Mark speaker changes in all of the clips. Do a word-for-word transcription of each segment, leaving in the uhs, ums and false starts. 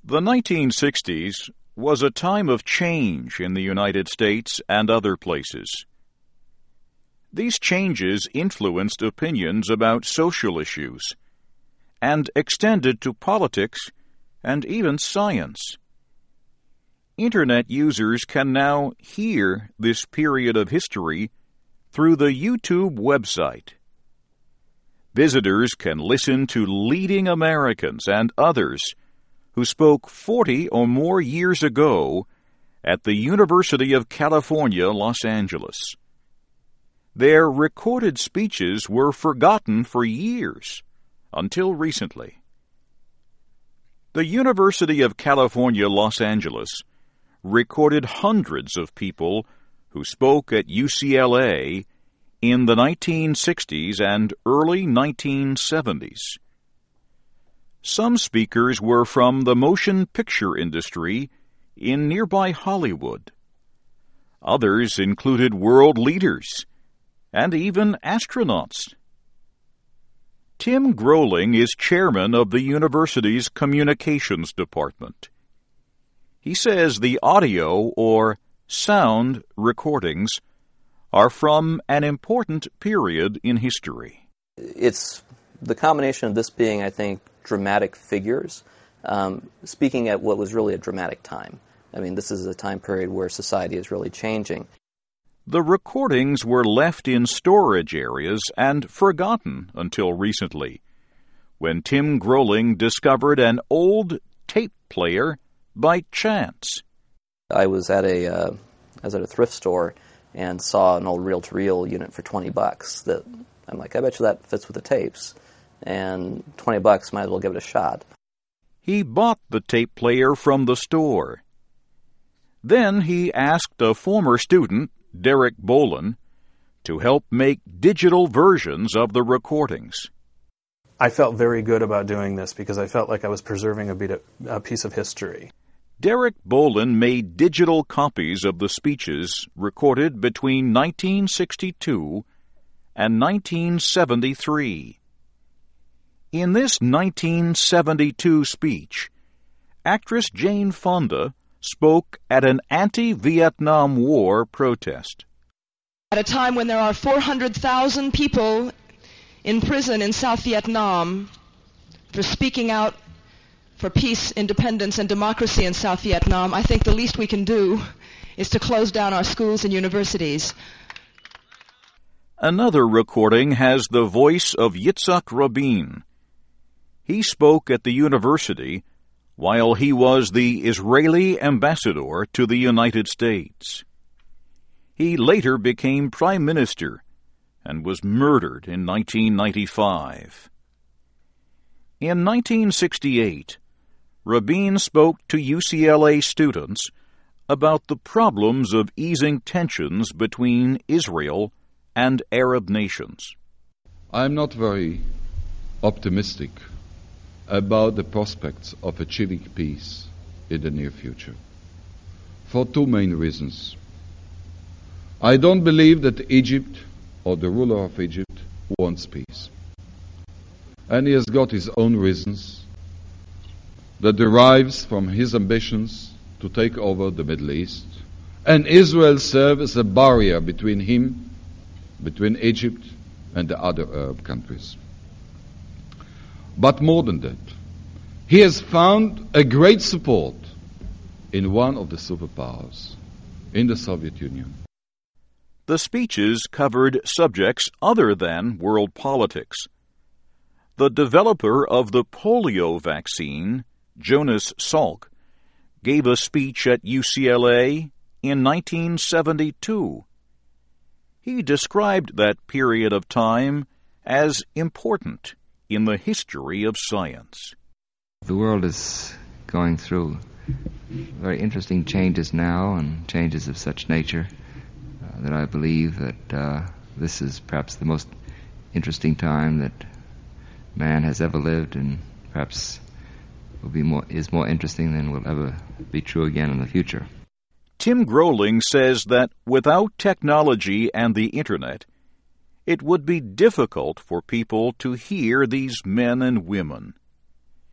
Speaker 1: The nineteen sixties was a time of change in the United States and other places. These changes influenced opinions about social issues and extended to politics and even science. Internet users can now hear this period of history through the YouTube website. Visitors can listen to leading Americans and others who spoke forty or more years ago at the University of California, Los Angeles. Their recorded speeches were forgotten for years, until recently. The University of California, Los Angeles recorded hundreds of people who spoke at U C L A in the nineteen sixties and early nineteen seventies. Some speakers were from the motion picture industry in nearby Hollywood. Others included world leaders and even astronauts. Tim Gröling is chairman of the university's communications department. He says the audio or sound recordings are from an important period in history.
Speaker 2: It's the combination of this being, I think, dramatic figures, um, speaking at what was really a dramatic time. I mean, this is a time period where society is really changing.
Speaker 1: The recordings were left in storage areas and forgotten until recently, when Tim Gröling discovered an old tape player by chance.
Speaker 2: I was at a uh, I was at a thrift store and saw an old reel-to-reel unit for twenty bucks. That I'm like, I bet you that fits with the tapes, and twenty bucks, might as well give it a shot.
Speaker 1: He bought the tape player from the store. Then he asked a former student, Derek Bolin, to help make digital versions of the recordings.
Speaker 3: I felt very good about doing this because I felt like I was preserving a, bit of, a piece of history.
Speaker 1: Derek Bolin made digital copies of the speeches recorded between nineteen sixty-two and nineteen seventy-three. In this nineteen seventy-two speech, actress Jane Fonda spoke at an anti-Vietnam War protest.
Speaker 4: At a time when there are four hundred thousand people in prison in South Vietnam for speaking out for peace, independence, and democracy in South Vietnam, I think the least we can do is to close down our schools and universities.
Speaker 1: Another recording has the voice of Yitzhak Rabin. He spoke at the university while he was the Israeli ambassador to the United States. He later became prime minister and was murdered in nineteen ninety-five. In nineteen sixty-eight, Rabin spoke to U C L A students about the problems of easing tensions between Israel and Arab nations.
Speaker 5: I'm not very optimistic about the prospects of achieving peace in the near future, for two main reasons. I don't believe that Egypt, or the ruler of Egypt, wants peace. And he has got his own reasons that derives from his ambitions to take over the Middle East, and Israel serves as a barrier between him, between Egypt and the other Arab countries. But more than that, he has found a great support in one of the superpowers, in the Soviet Union.
Speaker 1: The speeches covered subjects other than world politics. The developer of the polio vaccine, Jonas Salk, gave a speech at U C L A in nineteen seventy-two. He described that period of time as important in the history of science.
Speaker 6: The world is going through very interesting changes now, and changes of such nature uh, that I believe that uh, this is perhaps the most interesting time that man has ever lived, and perhaps will be more is more interesting than will ever be true again in the future.
Speaker 1: Tim Gröling says that without technology and the Internet, it would be difficult for people to hear these men and women.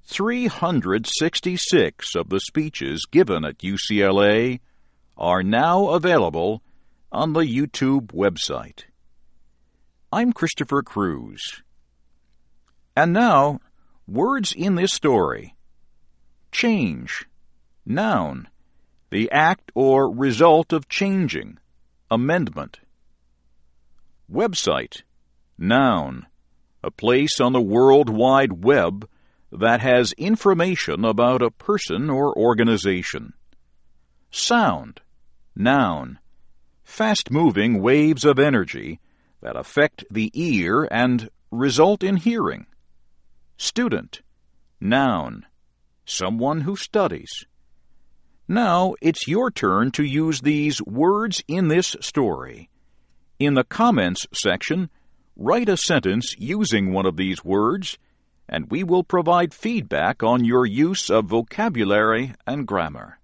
Speaker 1: three hundred sixty-six of the speeches given at U C L A are now available on the YouTube website. I'm Christopher Cruz. And now, words in this story. Change. Noun. The act or result of changing. Amendment. Website. Noun. A place on the World Wide Web that has information about a person or organization. Sound. Noun. Fast-moving waves of energy that affect the ear and result in hearing. Student. Noun. Someone who studies. Now it's your turn to use these words in this story. In the comments section, write a sentence using one of these words, and we will provide feedback on your use of vocabulary and grammar.